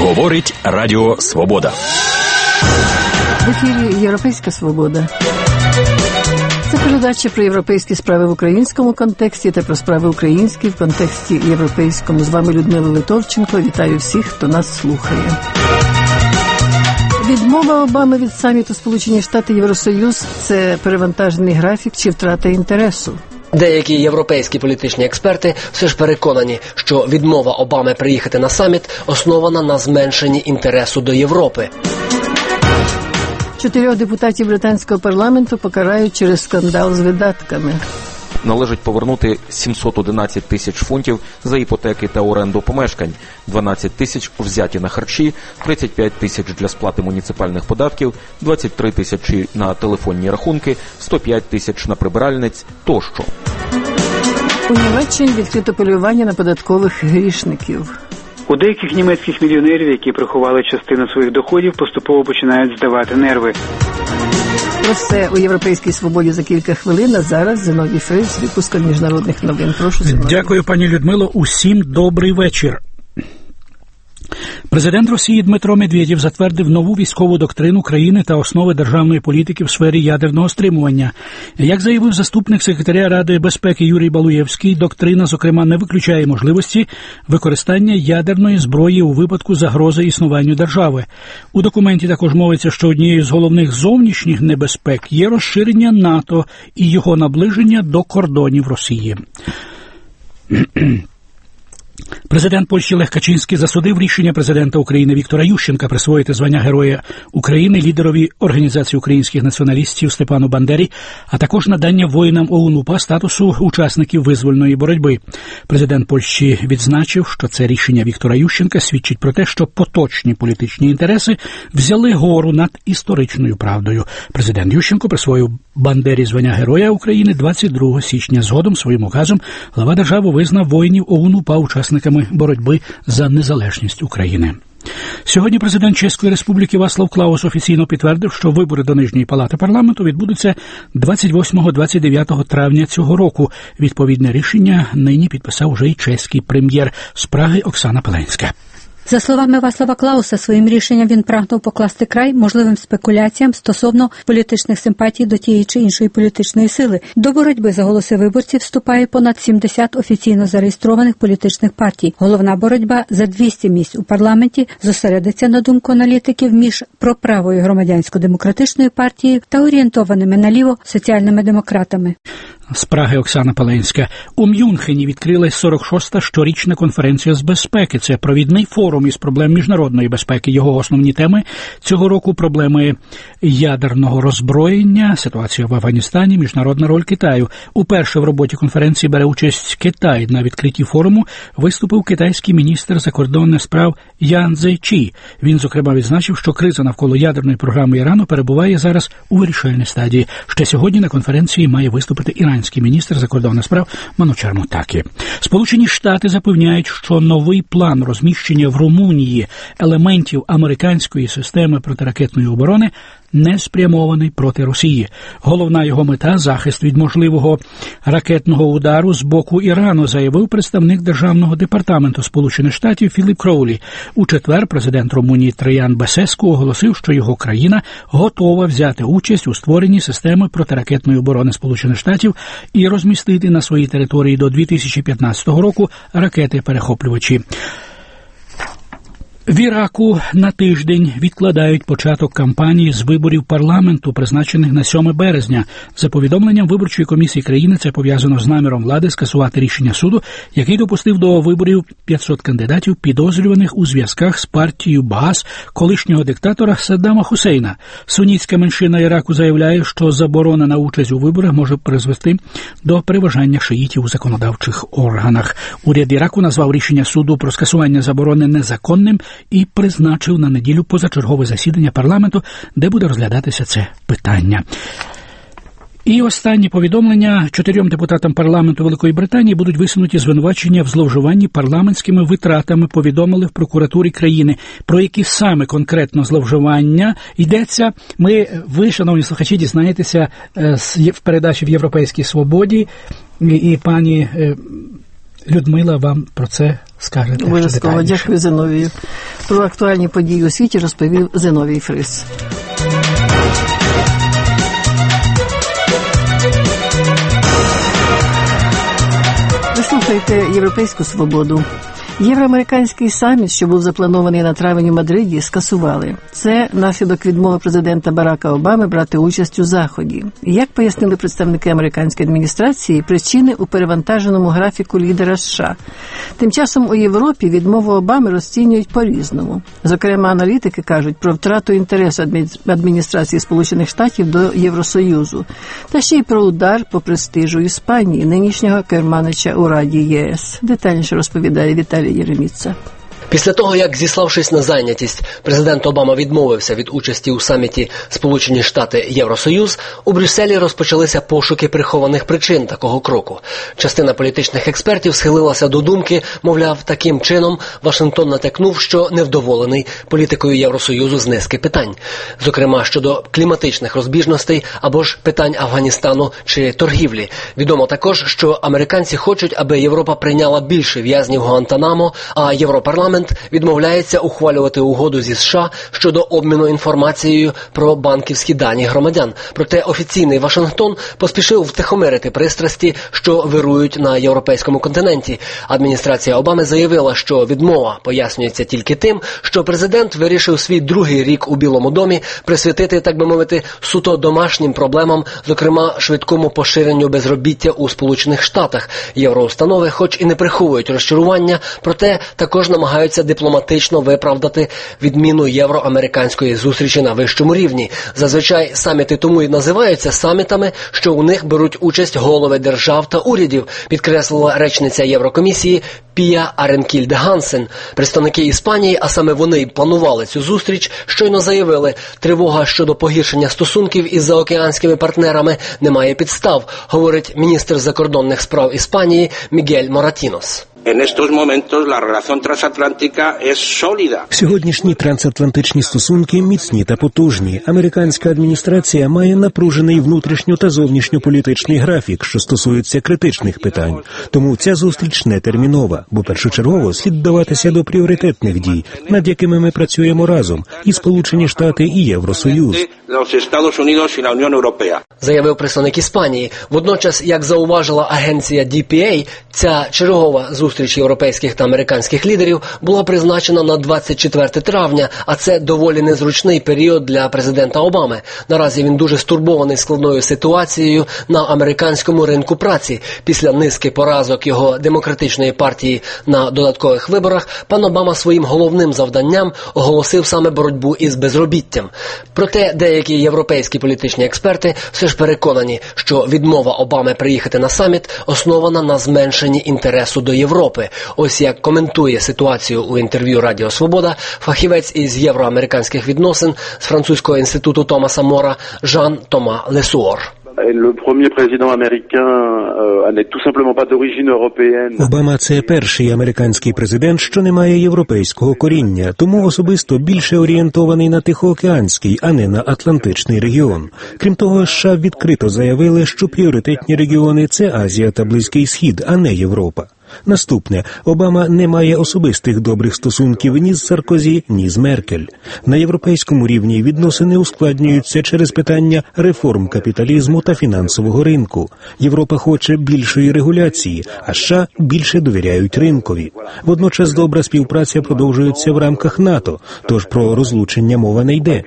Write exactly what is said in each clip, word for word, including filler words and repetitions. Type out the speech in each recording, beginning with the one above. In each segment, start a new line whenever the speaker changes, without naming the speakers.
Говорить Радіо Свобода.
В ефірі «Європейська свобода». Це передача про європейські справи в українському контексті та про справи українські в контексті європейському. З вами Людмила Литовченко. Вітаю всіх, хто нас слухає. Відмова Обами від саміту Сполучені Штати Євросоюз – це перевантажений графік чи втрата інтересу?
Деякі європейські політичні експерти все ж переконані, що відмова Обами приїхати на саміт основана на зменшенні інтересу до Європи.
Чотирьох депутатів британського парламенту покарають через скандал з видатками.
Належить повернути сімсот одинадцять тисяч фунтів за іпотеки та оренду помешкань, дванадцять тисяч взяті на харчі, тридцять п'ять тисяч для сплати муніципальних податків, двадцять три тисячі на телефонні рахунки, сто п'ять тисяч на прибиральниць тощо.
У Німеччині відкрито полювання на податкових грішників.
У деяких німецьких мільйонерів, які приховали частину своїх доходів, поступово починають здавати нерви.
Про все у «Європейській свободі» за кілька хвилин, а зараз Зиновій Фриш з випуском міжнародних новин. Прошу, Зиновій.
Дякую, пані Людмило. Усім добрий вечір. Президент Росії Дмитро Медведєв затвердив нову військову доктрину країни та основи державної політики в сфері ядерного стримування. Як заявив заступник секретаря Ради безпеки Юрій Балуєвський, доктрина, зокрема, не виключає можливості використання ядерної зброї у випадку загрози існуванню держави. У документі також мовиться, що однією з головних зовнішніх небезпек є розширення НАТО і його наближення до кордонів Росії. Президент Польщі Лех Качинський засудив рішення президента України Віктора Ющенка присвоїти звання Героя України лідерові Організації українських націоналістів Степану Бандері, а також надання воїнам ОУН-УПА статусу учасників визвольної боротьби. Президент Польщі відзначив, що це рішення Віктора Ющенка свідчить про те, що поточні політичні інтереси взяли гору над історичною правдою. Президент Ющенко присвоїв Бандері звання Героя України двадцять другого січня. Згодом своїм указом глава держави визнав воїнів ОУН-УПА учасниками боротьби за незалежність України. Сьогодні президент Чеської Республіки Вацлав Клаус офіційно підтвердив, що вибори до Нижньої палати парламенту відбудуться двадцять восьмого - двадцять дев'ятого травня цього року. Відповідне рішення нині підписав вже й чеський прем'єр. З Праги Оксана Пеленська.
За словами Вацлава Клауса, своїм рішенням він прагнув покласти край можливим спекуляціям стосовно політичних симпатій до тієї чи іншої політичної сили. До боротьби за голоси виборців вступає понад сімдесят офіційно зареєстрованих політичних партій. Головна боротьба за двісті місць у парламенті зосередиться, на думку аналітиків, між проправою громадянсько-демократичною партією та орієнтованими наліво соціальними демократами.
З Праги Оксана Пеленська. У Мюнхені відкрилась сорок шоста щорічна конференція з безпеки. Це провідний форум із проблем міжнародної безпеки. Його основні теми цього року – проблеми ядерного роззброєння, ситуація в Афганістані, міжнародна роль Китаю. Уперше в роботі конференції бере участь Китай. На відкритті форуму виступив китайський міністр закордонних справ Ян Цзейчі. Він, зокрема, відзначив, що криза навколо ядерної програми Ірану перебуває зараз у вирішальній стадії. Ще сьогодні на конференції має виступити іранський міністр закордонних справ Манучар Мотакі. Сполучені Штати запевняють, що новий план розміщення в Румунії елементів американської системи протиракетної оборони не спрямований проти Росії. Головна його мета – захист від можливого ракетного удару з боку Ірану, заявив представник Державного департаменту Сполучених Штатів Філіп Кроулі. У четвер президент Румунії Траян Басеску оголосив, що його країна готова взяти участь у створенні системи протиракетної оборони Сполучених Штатів і розмістити на своїй території до дві тисячі п'ятнадцятого року ракети-перехоплювачі. В Іраку на тиждень відкладають початок кампанії з виборів парламенту, призначених на сьоме березня. За повідомленням виборчої комісії країни, це пов'язано з наміром влади скасувати рішення суду, який допустив до виборів п'ятсот кандидатів, підозрюваних у зв'язках з партією Баас колишнього диктатора Саддама Хусейна. Сунітська меншина Іраку заявляє, що заборона на участь у виборах може призвести до переважання шиїтів у законодавчих органах. Уряд Іраку назвав рішення суду про скасування заборони незаконним і призначив на неділю позачергове засідання парламенту, де буде розглядатися це питання. І останні повідомлення. Чотирьом депутатам парламенту Великої Британії будуть висунуті звинувачення в зловживанні парламентськими витратами, повідомили в прокуратурі країни. Про які саме конкретно зловживання йдеться, ми, ви, шановні слухачі, дізнаєтеся в передачі в «Європейській свободі». І пані Людмила вам про це скажете.
Обов'язково. Дякую, Зиновію. Про актуальні події у світі розповів Зиновій Фрис. Ви слухаєте «Європейську свободу». Євроамериканський саміт, що був запланований на травень у Мадриді, скасували. Це наслідок відмови президента Барака Обами брати участь у заході. Як пояснили представники американської адміністрації, причини у перевантаженому графіку лідера США. Тим часом у Європі відмову Обами розцінюють по-різному. Зокрема, аналітики кажуть про втрату інтересу адміністрації Сполучених Штатів до Євросоюзу. Та ще й про удар по престижу Іспанії, нинішнього керманича у Раді ЄС. Детальніше розповідає Віталій Єреміца.
Після того, як, зіславшись на зайнятість, президент Обама відмовився від участі у саміті Сполучені Штати – Євросоюз, у Брюсселі розпочалися пошуки прихованих причин такого кроку. Частина політичних експертів схилилася до думки, мовляв, таким чином Вашингтон натякнув, що невдоволений політикою Євросоюзу з низки питань. Зокрема, щодо кліматичних розбіжностей або ж питань Афганістану чи торгівлі. Відомо також, що американці хочуть, аби Європа прийняла більше в'язнів Гуантанамо, а Європарламент відмовляється ухвалювати угоду зі США щодо обміну інформацією про банківські дані громадян. Проте офіційний Вашингтон поспішив втихомирити пристрасті, що вирують на європейському континенті. Адміністрація Обами заявила, що відмова пояснюється тільки тим, що президент вирішив свій другий рік у Білому домі присвятити, так би мовити, суто домашнім проблемам, зокрема швидкому поширенню безробіття у Сполучених Штатах. Євроустанови хоч і не приховують розчарування, проте також намагаються дипломатично виправдати відміну євроамериканської зустрічі на вищому рівні. Зазвичай саміти тому і називаються самітами, що у них беруть участь голови держав та урядів, підкреслила речниця Єврокомісії Пія Аренкільде-Гансен. Представники Іспанії, а саме вони й планували цю зустріч, щойно заявили, тривога щодо погіршення стосунків із заокеанськими партнерами не має підстав, говорить міністр закордонних справ Іспанії Мігель Моратінос.
Сьогоднішні трансатлантичні стосунки міцні та потужні. Американська адміністрація має напружений внутрішньо- та зовнішньополітичний графік, що стосується критичних питань. Тому ця зустріч не термінова, бо першочергово слід вдаватися до пріоритетних дій, над якими ми працюємо разом, і Сполучені Штати, і Євросоюз.
Заявив представник Іспанії. Водночас, як зауважила агенція ді пі ей, ця чергова зустріч європейських та американських лідерів була призначена на двадцять четверте травня, а це доволі незручний період для президента Обами. Наразі він дуже стурбований складною ситуацією на американському ринку праці. Після низки поразок його демократичної партії на додаткових виборах, пан Обама своїм головним завданням оголосив саме боротьбу із безробіттям. Проте деякі європейські політичні експерти все ж переконані, що відмова Обами приїхати на саміт основана на зменшенні інтересу до Європи. Ось як коментує ситуацію у інтерв'ю Радіо Свобода фахівець із євроамериканських відносин з французького інституту Томаса Мора Жан Тома Лесуор.
Обама – це перший американський президент, що не має європейського коріння, тому особисто більше орієнтований на Тихоокеанський, а не на Атлантичний регіон. Крім того, США відкрито заявили, що пріоритетні регіони – це Азія та Близький Схід, а не Європа. Наступне. Обама не має особистих добрих стосунків ні з Саркозі, ні з Меркель. На європейському рівні відносини ускладнюються через питання реформ капіталізму та фінансового ринку. Європа хоче більшої регуляції, а США більше довіряють ринкові. Водночас добра співпраця продовжується в рамках НАТО, тож про розлучення мова не йде.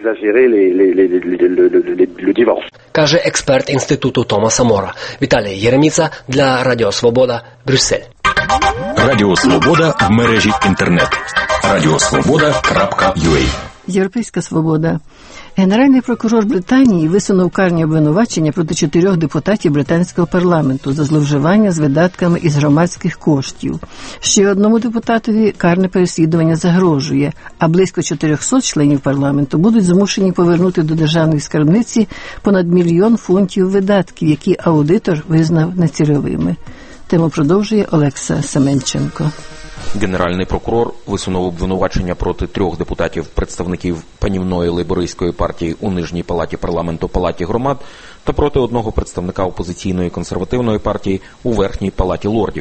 Каже експерт інституту Томаса Мора. Віталій Єреміца для Радіо Свобода, Брюссель.
Радіо Свобода в мережі інтернет. радіосвобода крапка ю а.
Європейська свобода. Генеральний прокурор Британії висунув карні обвинувачення проти чотирьох депутатів британського парламенту за зловживання з видатками із громадських коштів. Ще одному депутатові карне переслідування загрожує, а близько чотирьохсот членів парламенту будуть змушені повернути до державної скарбниці понад мільйон фунтів видатків, які аудитор визнав нецільовими. Тему продовжує Олекса Семенченко.
Генеральний прокурор висунув обвинувачення проти трьох депутатів-представників панівної лейбористської партії у Нижній палаті парламенту Палаті громад та проти одного представника опозиційної консервативної партії у Верхній палаті лордів.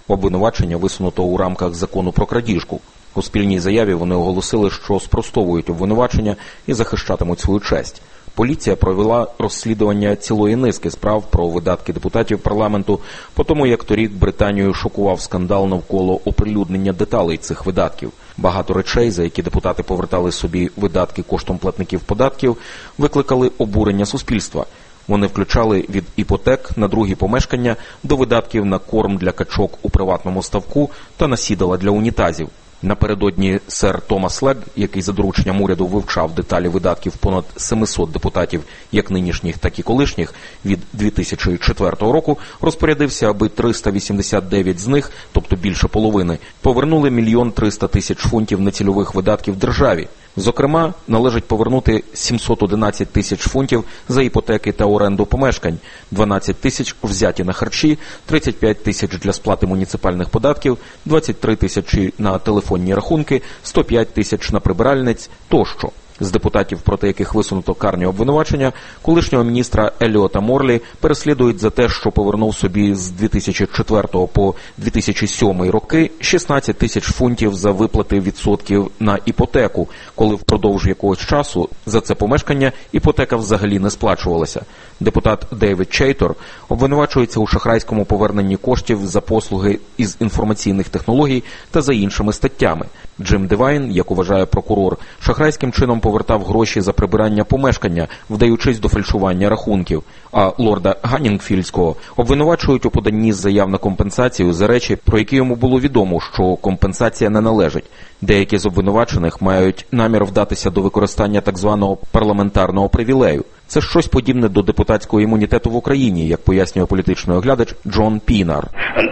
Обвинувачення висунуто у рамках закону про крадіжку. У спільній заяві вони оголосили, що спростовують обвинувачення і захищатимуть свою честь. Поліція провела розслідування цілої низки справ про видатки депутатів парламенту, по тому як торік Британію шокував скандал навколо оприлюднення деталей цих видатків. Багато речей, за які депутати повертали собі видатки коштом платників податків, викликали обурення суспільства. Вони включали від іпотек на другі помешкання до видатків на корм для качок у приватному ставку та на сідала для унітазів. Напередодні сер Томас Легг, який за дорученням уряду вивчав деталі видатків понад семисот депутатів, як нинішніх, так і колишніх, від дві тисячі четвертого року, розпорядився, аби триста вісімдесят дев'ять з них, тобто більше половини, повернули мільйон триста тисяч фунтів нецільових видатків державі. Зокрема, належить повернути сімсот одинадцять тисяч фунтів за іпотеки та оренду помешкань, дванадцять тисяч взяті на харчі, тридцять п'ять тисяч для сплати муніципальних податків, двадцять три тисячі на телефонні рахунки, сто п'ять тисяч на прибиральниць тощо. З депутатів, проти яких висунуто карні обвинувачення, колишнього міністра Еліота Морлі переслідують за те, що повернув собі з дві тисячі четвертого по дві тисячі сьомий роки шістнадцять тисяч фунтів за виплати відсотків на іпотеку, коли впродовж якогось часу за це помешкання іпотека взагалі не сплачувалася. Депутат Дейвід Чейтор обвинувачується у шахрайському поверненні коштів за послуги із інформаційних технологій та за іншими статтями. Джим Девайн, як вважає прокурор, шахрайським чином повертав гроші за прибирання помешкання, вдаючись до фальшування рахунків. А лорда Ганнінгфільдського обвинувачують у поданні заяв на компенсацію за речі, про які йому було відомо, що компенсація не належить. Деякі з обвинувачених мають намір вдатися до використання так званого парламентарного привілею. Це щось подібне до депутатського імунітету в Україні, як пояснює політичний оглядач Джон Пінар.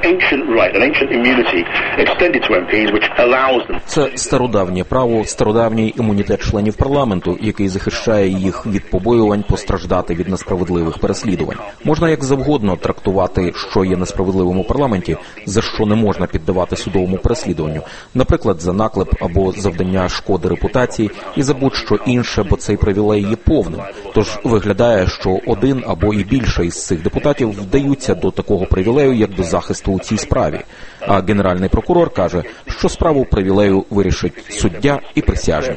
Це стародавнє право, стародавній імунітет членів парламенту, який захищає їх від побоювань постраждати від несправедливих переслідувань. Можна як завгодно трактувати, що є несправедливим у парламенті, за що не можна піддавати судовому переслідуванню. Наприклад, за наклеп або завдання шкоди репутації і за будь-що інше, бо цей привілей є повним. Тож виглядає, що один або і більше із цих депутатів вдаються до такого привілею, як до захисту у цій справі. А генеральний прокурор каже, що справу привілею вирішить суддя і присяжні.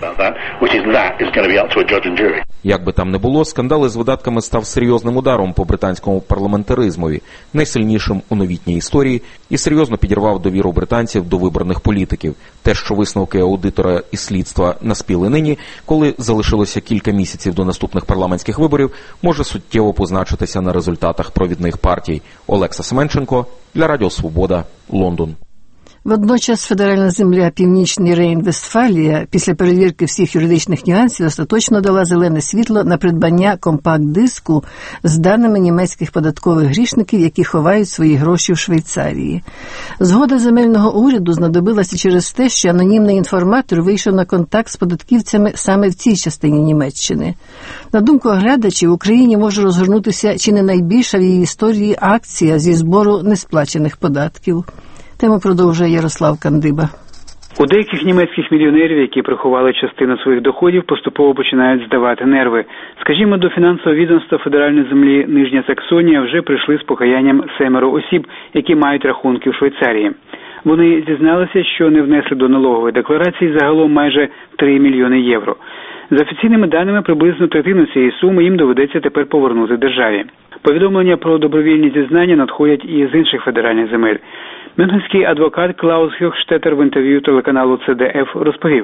Як би там не було, скандал із видатками став серйозним ударом по британському парламентаризмові, найсильнішим у новітній історії, і серйозно підірвав довіру британців до виборних політиків. Те, що висновки аудитора і слідства наспіли нині, коли залишилося кілька місяців до наступних парламентських виборів, може суттєво позначитися на результатах провідних партій. Олекса Семенченко для Радіо Свобода, Лондон.
Водночас федеральна земля Північний Рейн-Вестфалія після перевірки всіх юридичних нюансів остаточно дала зелене світло на придбання компакт-диску з даними німецьких податкових грішників, які ховають свої гроші в Швейцарії. Згода земельного уряду знадобилася через те, що анонімний інформатор вийшов на контакт з податківцями саме в цій частині Німеччини. На думку оглядачів, в Україні може розгорнутися чи не найбільша в її історії акція зі збору несплачених податків. Тему продовжує Ярослав Кандиба.
У деяких німецьких мільйонерів, які приховали частину своїх доходів, поступово починають здавати нерви. Скажімо, до фінансового відомства федеральної землі Нижня Саксонія вже прийшли з покаянням семеро осіб, які мають рахунки в Швейцарії. Вони зізналися, що не внесли до налогової декларації загалом майже три мільйони євро. За офіційними даними, приблизно третину цієї суми їм доведеться тепер повернути державі. Повідомлення про добровільні зізнання надходять і з інших федеральних земель. Мюнхенський адвокат Клаус Хьохштеттер в інтерв'ю телеканалу Це Де Еф розповів.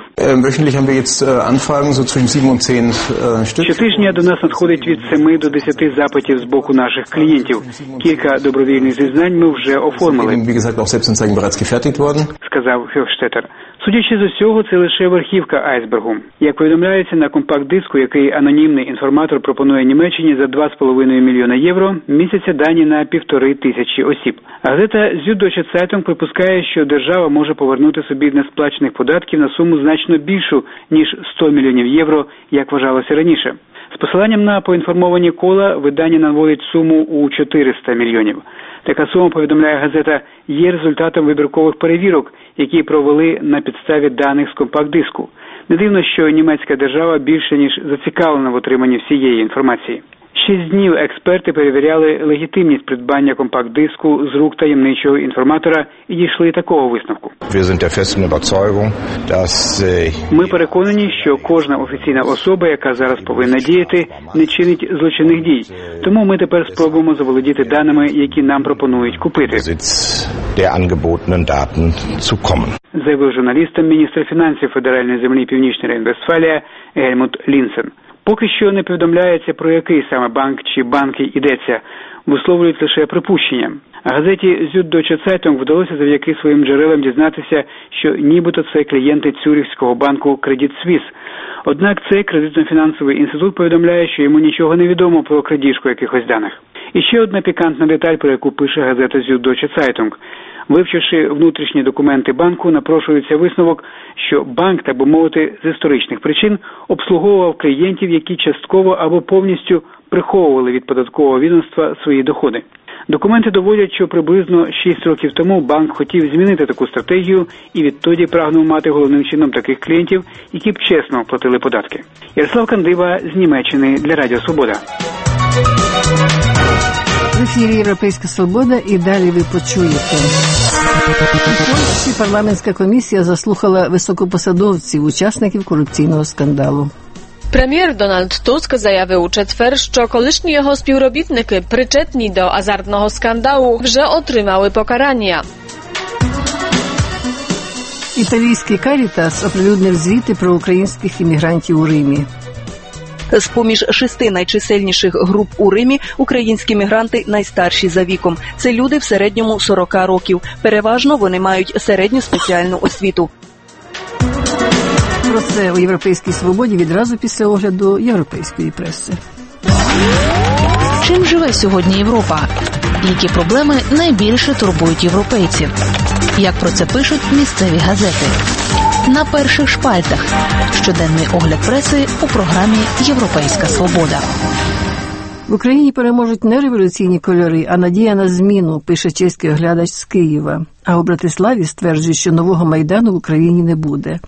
Щотижня до нас надходить від семи до десяти запитів з боку наших клієнтів. Кілька добровільних зізнань ми вже оформили, сказав Хьохштеттер. Судячи з усього, це лише верхівка айсбергу. Як повідомляється, на компакт-диску, який анонімний інформатор пропонує Німеччині за два з половиною мільйона євро, містяться дані на півтори тисячі осіб. Газета Süddeutsche Zeitung припускає, що держава може повернути собі несплачених податків на суму значно більшу, ніж сто мільйонів євро, як вважалося раніше. З посиланням на поінформовані кола видання наводить суму у чотириста мільйонів. Така сума, повідомляє газета, є результатом вибіркових перевірок, які провели на підставі даних з компакт-диску. Не дивно, що німецька держава більше ніж зацікавлена в отриманні всієї інформації. Шість днів експерти перевіряли легітимність придбання компакт-диску з рук таємничого інформатора і дійшли такого висновку. Ми переконані, що кожна офіційна особа, яка зараз повинна діяти, не чинить злочинних дій. Тому ми тепер спробуємо заволодіти даними, які нам пропонують купити. Заявив журналістам міністр фінансів федеральної землі Північна Рейн-Вестфалія Гельмут Лінсен. Поки що не повідомляється, про який саме банк чи банки йдеться, висловлюють лише припущення. Газеті Süddeutsche Zeitung вдалося завдяки своїм джерелам дізнатися, що нібито це клієнти Цюрихського банку Credit Suisse. Однак цей кредитно-фінансовий інститут повідомляє, що йому нічого не відомо про крадіжку якихось даних. І ще одна пікантна деталь, про яку пише газета Süddeutsche Zeitung. Вивчивши внутрішні документи банку, напрошується висновок, що банк, так би мовити, з історичних причин обслуговував клієнтів, які частково або повністю приховували від податкового відомства свої доходи. Документи доводять, що приблизно шість років тому банк хотів змінити таку стратегію і відтоді прагнув мати головним чином таких клієнтів, які б чесно платили податки. Ярослав Кандива з Німеччини для Радіо Свобода.
В ефірі «Європейська свобода» і далі ви почуєте. У Польщі парламентська комісія заслухала високопосадовців, учасників корупційного скандалу.
Прем'єр Дональд Туск заявив у четвер, що колишні його співробітники, причетні до азартного скандалу, вже отримали покарання.
Італійський Карітас оприлюднив звіти про українських іммігрантів у Римі.
З-поміж шести найчисельніших груп у Римі українські мігранти найстарші за віком. Це люди в середньому сорок років. Переважно вони мають середню спеціальну освіту.
Про це у «Європейській свободі» відразу після огляду європейської преси.
Чим живе сьогодні Європа? Які проблеми найбільше турбують європейців? Як про це пишуть місцеві газети? На перших шпальтах. Щоденний огляд преси у програмі «Європейська свобода».
В Україні переможуть не революційні кольори, а надія на зміну, пише чеський оглядач з Києва. А у Братиславі стверджують, що нового Майдану в Україні не буде.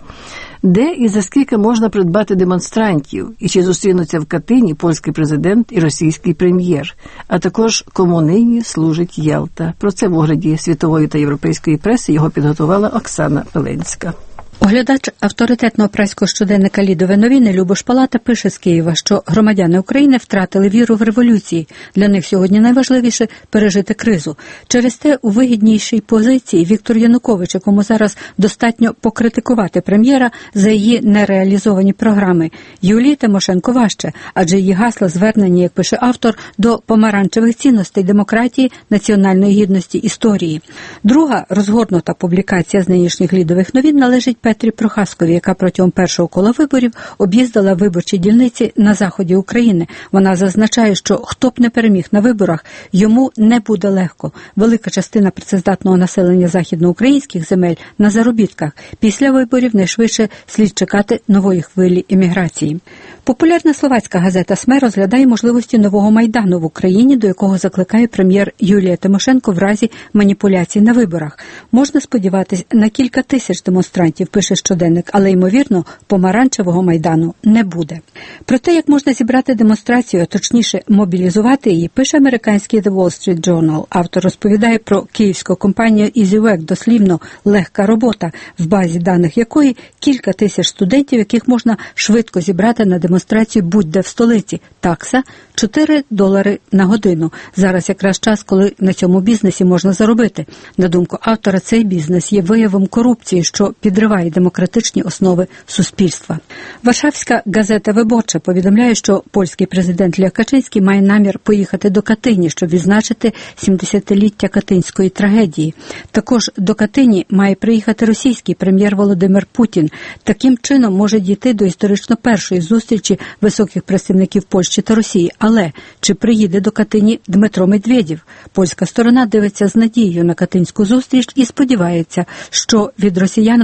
Де і за скільки можна придбати демонстрантів? І чи зустрінуться в Катині польський президент і російський прем'єр? А також кому нині служить Ялта? Про це в огляді світової та європейської преси його підготувала Оксана Пеленська.
Оглядач авторитетного праського щоденника «Лідове новини» Любош Палата пише з Києва, що громадяни України втратили віру в революції. Для них сьогодні найважливіше – пережити кризу. Через те у вигіднішій позиції Віктор Янукович, якому зараз достатньо покритикувати прем'єра за її нереалізовані програми. Юлії Тимошенко важче, адже її гасла звернені, як пише автор, до помаранчевих цінностей демократії, національної гідності, історії. Друга розгорнута публікація з нинішніх «Лідових новин» належить Петрі Прохаскові, яка протягом першого кола виборів об'їздила виборчі дільниці на заході України. Вона зазначає, що хто б не переміг на виборах, йому не буде легко. Велика частина працездатного населення західноукраїнських земель на заробітках. Після виборів найшвидше слід чекати нової хвилі еміграції. Популярна словацька газета «ес ем е» розглядає можливості нового Майдану в Україні, до якого закликає прем'єр Юлія Тимошенко в разі маніпуляцій на виборах. Можна сподіватись на кілька тисяч демонстрантів, пише щоденник, але, ймовірно, помаранчевого Майдану не буде. Про те, як можна зібрати демонстрацію, а точніше мобілізувати її, пише американський The Wall Street Journal. Автор розповідає про київську компанію EasyWork, дослівно легка робота, в базі даних якої кілька тисяч студентів, яких можна швидко зібрати на демонстрацію будь-де в столиці. Такса – чотири долари на годину. Зараз якраз час, коли на цьому бізнесі можна заробити. На думку автора, цей бізнес є виявом корупції, що підриває демократичні основи суспільства. Варшавська газета «Виборча» повідомляє, що польський президент Лех Качинський має намір поїхати до Катині, щоб відзначити сімдесятиліття катинської трагедії. Також до Катині має приїхати російський прем'єр Володимир Путін. Таким чином може дійти до історично першої зустрічі високих представників Польщі та Росії. Але чи приїде до Катині Дмитро Медведєв? Польська сторона дивиться з надією на катинську зустріч і сподівається, що від росіян вдасться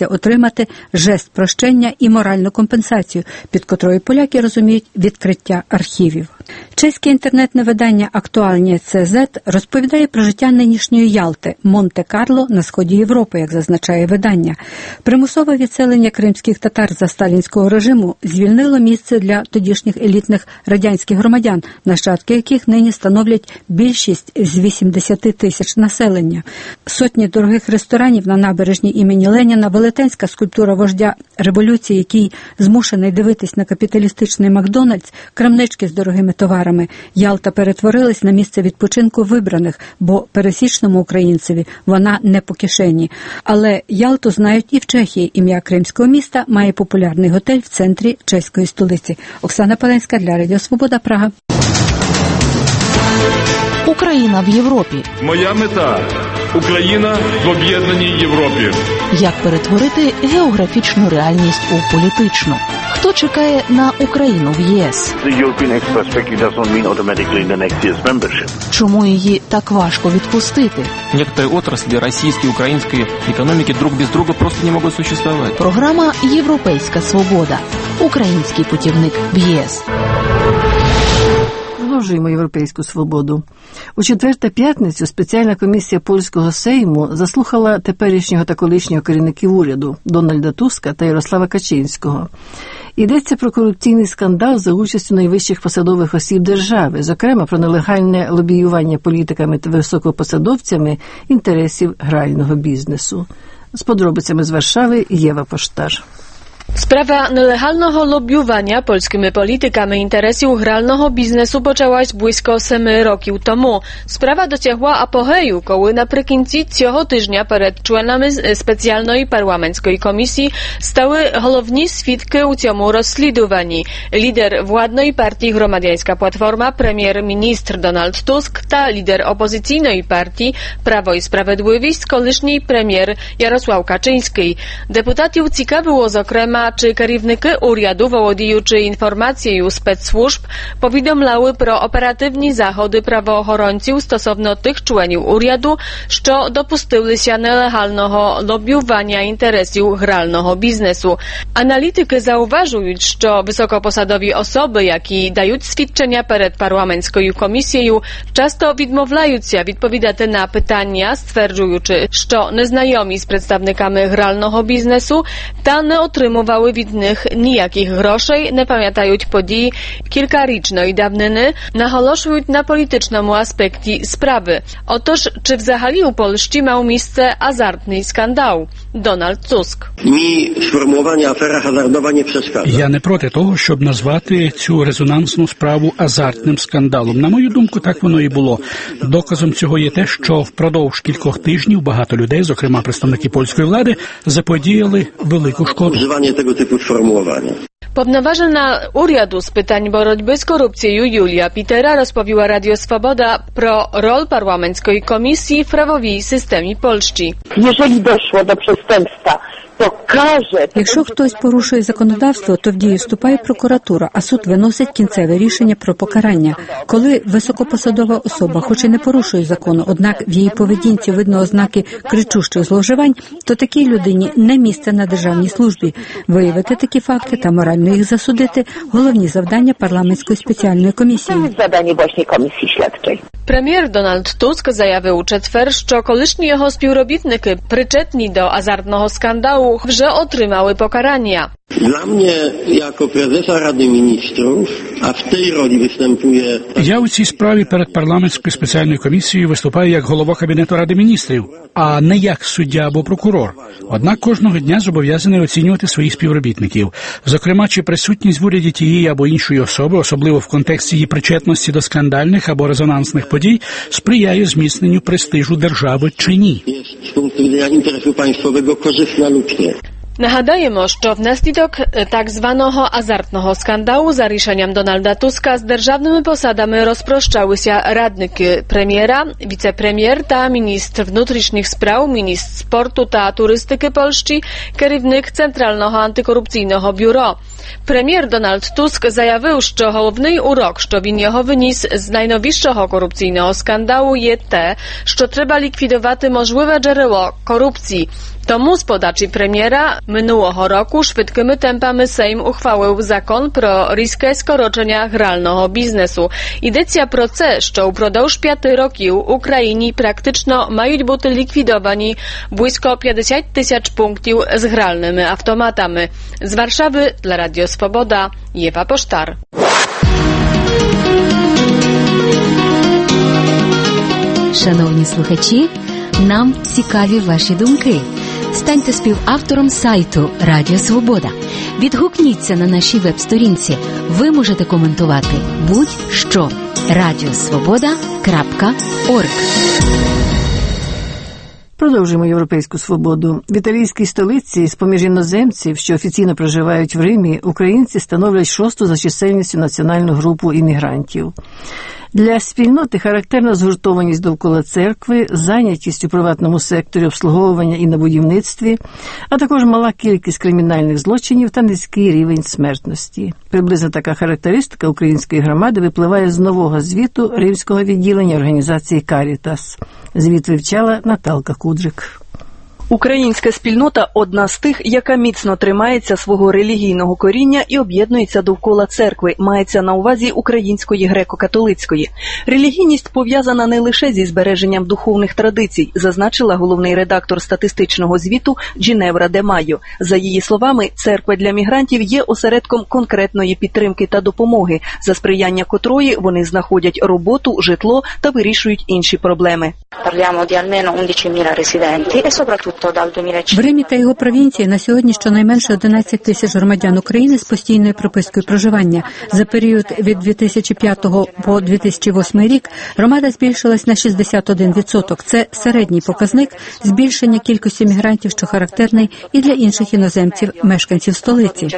отримати жест прощення і моральну компенсацію, під котрою поляки розуміють відкриття архівів. Чеське інтернетне видання «Актуальне Це Зет» розповідає про життя нинішньої Ялти, Монте-Карло на сході Європи, як зазначає видання. Примусове відселення кримських татар за сталінського режиму звільнило місце для тодішніх елітних радянських громадян, нащадки яких нині становлять більшість з вісімдесят тисяч населення. Сотні дорогих ресторанів на набережній імені Леніна, велетенська скульптура вождя революції, який змушений дивитись на капіталістичний Макдональдс, крамнички з дорогими товарами. Ялта перетворилась на місце відпочинку вибраних, бо пересічному українцеві вона не по кишені. Але Ялту знають і в Чехії. Ім'я кримського міста має популярний готель в центрі чеської столиці. Оксана Паленська для Радіо Свобода, Прага.
Україна в Європі.
Моя мета – Україна в об'єднаній Європі.
Як перетворити географічну реальність у політичну? Хто чекає на Україну в ЄС? Чому її так важко відпустити?
Некоторые отрасли российской и украинской экономики друг без друга просто не могут существовать.
Програма «Європейська свобода». Український путівник в ЄС.
Продовжуємо європейську свободу. У четвер та п'ятницю спеціальна комісія польського Сейму заслухала теперішнього та колишнього керівників уряду Дональда Туска та Ярослава Качинського. Йдеться про корупційний скандал за участю найвищих посадових осіб держави, зокрема про нелегальне лобіювання політиками та високопосадовцями інтересів грального бізнесу. З подробицями з Warszawy Єва Поштар.
Sprawa nielegalnego lobiowania polskimi politykami interesu gralnego biznesu почалась близько семи років тому. Справа досягла апогею, коли наприкінці цього тижня перед членами спеціальної парламентської комісії стали головні свідки у цьому розслідуванні. Лідер владної партії «Громадянська платформа», прем'єр-міністр Дональд Туск та лідер опозиційної партії «Право і справедливість», колишній прем'єр Ярослав Качинський. Депутатів цікавило, зокрема, czy керівники уряду, володіючи інформацією спецслужб, повідомляли про оперативні заходи правоохоронців стосовно тих членів уряду, що допустилися нелегального лобіювання інтересів грального бізнесу. Аналітики зауважують, що високопосадові особи, які дають свідчення перед парламентською комісією, часто відмовляються відповідати на питання, стверджуючи, що незнайомі з представниками грального бізнесу та не отримували від них ніяких грошей, не пам'ятають подій кількарічної давнини, наголошують на politycznому aspekcie sprawy. Otóż, czy взагалі у Польщі мав місце азартний скандал? Дональд Туск.
Мі сформування афера hazardowa не przeszkadza.
Я не проти того, щоб назвати цю резонансну справу азартним скандалом. На мою думку, так воно і було. Доказом цього є те, що впродовж кількох тижнів багато людей, зокрема представники польської влади, заподіяли велику шкоду.
Używanie tego typu sformułowania.
Повноважена уряду з питань боротьби з корупцією Юлія Пітера розповіла Радіо Свобода про роль парламентської комісії в правовій системі Польщі.
Jeżeli doszło do przestępstwa, to karze...
Якщо хтось порушує законодавство, то в дію вступає прокуратура, а суд виносить кінцеве рішення про покарання. Коли високопосадова особа, хоч і не порушує закону, однак в її поведінці видно ознаки кричущих зловживань, то такій людині не місце на державній службі. Виявити такі факти та морально їх засудити – головні завдання парламентської спеціальної комісії.
Завдання власної комісії слідчої.
Прем'єр Дональд Туск заявив у четвер, що колишні його співробітники, причетні до азартного скандалу, вже отримали покарання.
Dla mnie, jako prezesa Rady Ministrów, a w tej roli występuję...
Я у цій справі перед парламентською спеціальною комісією виступаю як голова Кабінету Ради Міністрів, а не як суддя або прокурор. Однак кожного дня зобов'язаний оцінювати своїх співробітників. Зокрема, чи присутність в уряді тієї або іншої особи, особливо в контексті її причетності до скандальних або резонансних подій, сприяє зміцненню престижу держави чи ні.
...jest z punktu widzenia interesu państwowego korzystna lub nie.
Нагадаємо, що внаслідок так званого азартного скандалу за рішенням Дональда Туска з державними посадами розпрощалися радники прем'єра, віце-прем'єр та міністр внутрішніх справ, міністр спорту та туристики Польщі, керівник Центрального антикорупційного бюро. Прем'єр Дональд Туск заявив, що головний урок, що він його виніс з найновішого корупційного скандалу, є те, що треба ліквідувати можливе джерело корупції. Тому z podaci premiera minulого року швидкими темпами Сейм ухвалив закон про різке скорочення грального бізнесу. Йдеться про це, що упродовж п'яти років в Україні практично мають бути ліквідовані близько п'ятдесят тисяч пунктів з гральними автоматами. З Варшави для Радіо Свобода Єва Поштар.
Шановні слухачі, нам цікаві ваші думки. Станьте співавтором сайту Радіо Свобода. Відгукніться на нашій веб-сторінці. Ви можете коментувати будь-що. радіосвобода крапка орг.
Продовжуємо європейську свободу. В італійській столиці з-поміж іноземців, що офіційно проживають в Римі, українці становлять шосту за чисельністю національну групу іммігрантів. Для спільноти характерна згуртованість довкола церкви, зайнятість у приватному секторі обслуговування і на будівництві, а також мала кількість кримінальних злочинів та низький рівень смертності. Приблизно така характеристика української громади випливає з нового звіту римського відділення організації «Карітас». Звіт вивчала Наталка Кудрик.
Українська спільнота – одна з тих, яка міцно тримається свого релігійного коріння і об'єднується довкола церкви, мається на увазі української греко-католицької. Релігійність пов'язана не лише зі збереженням духовних традицій, зазначила головний редактор статистичного звіту Джіневра де Майо. За її словами, церква для мігрантів є осередком конкретної підтримки та допомоги, за сприяння котрої вони знаходять роботу, житло та вирішують інші проблеми.
В Римі та його провінції на сьогодні щонайменше одинадцять тисяч громадян України з постійною припискою проживання. За період від дві тисячі п'ятого по дві тисячі восьмий рік громада збільшилась на шістдесят один відсоток. Це середній показник збільшення кількості мігрантів, що характерний і для інших іноземців, мешканців столиці.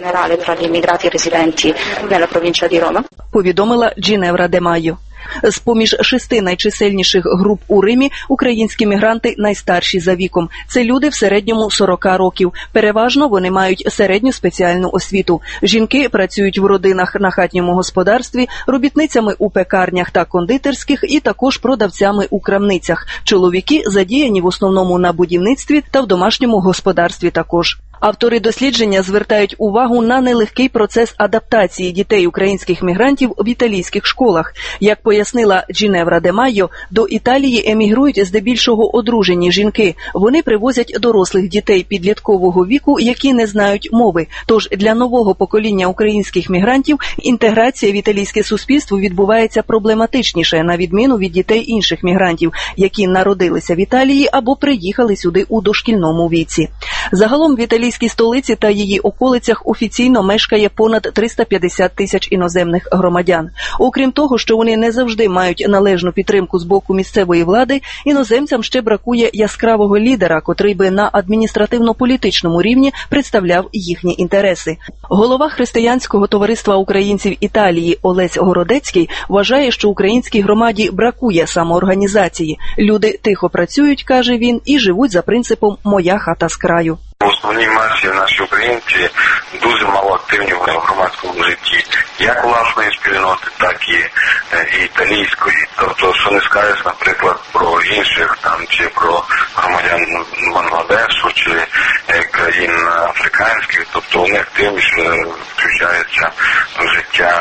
Повідомила Джіневра де Майо. З-поміж шести найчисельніших груп у Римі українські мігранти найстарші за віком. Це люди в середньому сорок років. Переважно вони мають середню спеціальну освіту. Жінки працюють в родинах на хатньому господарстві, робітницями у пекарнях та кондитерських і також продавцями у крамницях. Чоловіки задіяні в основному на будівництві та в домашньому господарстві також. Автори дослідження звертають увагу на нелегкий процес адаптації дітей українських мігрантів в італійських школах. Як пояснила Джіневра де Майо, до Італії емігрують здебільшого одружені жінки. Вони привозять дорослих дітей підліткового віку, які не знають мови. Тож для нового покоління українських мігрантів інтеграція в італійське суспільство відбувається проблематичніше, на відміну від дітей інших мігрантів, які народилися в Італії або приїхали сюди у дошкільному віці. Загалом в Італії В італійській столиці та її околицях офіційно мешкає понад триста п'ятдесят тисяч іноземних громадян. Окрім того, що вони не завжди мають належну підтримку з боку місцевої влади, іноземцям ще бракує яскравого лідера, котрий би на адміністративно-політичному рівні представляв їхні інтереси. Голова Християнського товариства українців Італії Олесь Городецький вважає, що українській громаді бракує самоорганізації. Люди тихо працюють, каже він, і живуть за принципом «моя хата з краю».
В основній масі наші українці дуже мало активні в громадському житті, як власної спільноти, так і, і італійської. Тобто, що не скажеш, наприклад, про інших там чи про громадян Бангладешу чи країн африканських, тобто вони активніше включаються в життя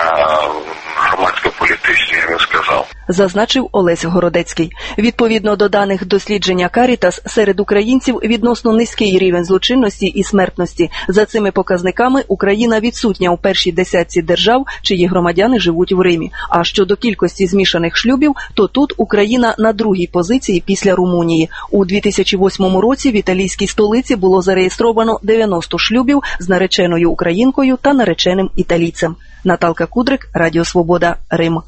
громадсько-політичне, я би сказав.
Зазначив Олесь Городецький. Відповідно до даних дослідження Карітас, серед українців відносно низький рівень злочинності і смертності. За цими показниками Україна відсутня у першій десятці держав, чиї громадяни живуть в Римі. А щодо кількості змішаних шлюбів, то тут Україна на другій позиції після Румунії. У дві тисячі восьмому році в італійській столиці було зареєстровано дев'яносто шлюбів з нареченою українкою та нареченим італійцем. Наталка Кудрик, Радіо Свобода, Рим.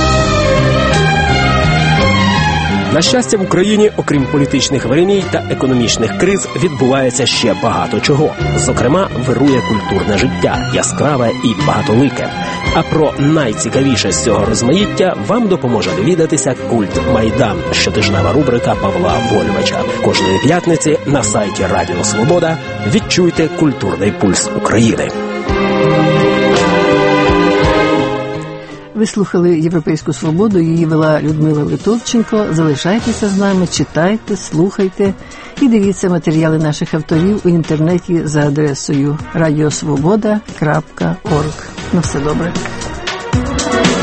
На щастя, в Україні, окрім політичних вириній та економічних криз, відбувається ще багато чого. Зокрема, вирує культурне життя, яскраве і багатолике. А про найцікавіше з цього розмаїття вам допоможе довідатися «Культ Майдан» – щотижнева рубрика Павла Вольвича. Кожної п'ятниці на сайті Радіо Свобода відчуйте культурний пульс України.
Ви слухали «Європейську свободу», її вела Людмила Литовченко. Залишайтеся з нами, читайте, слухайте і дивіться матеріали наших авторів у інтернеті за адресою радіосвобода крапка орг. На все добре.